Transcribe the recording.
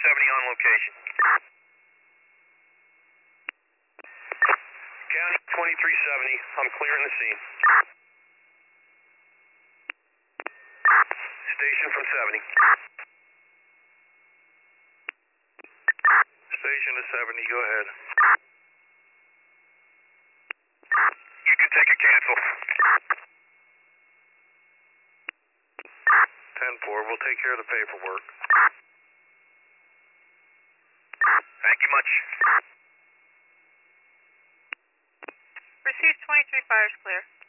on location. County 2370, I'm clearing the scene. Station from 70. Station to 70, go ahead. You can take a cancel. 10-4, we'll take care of the paperwork. Thank you much. Received 23 fires clear.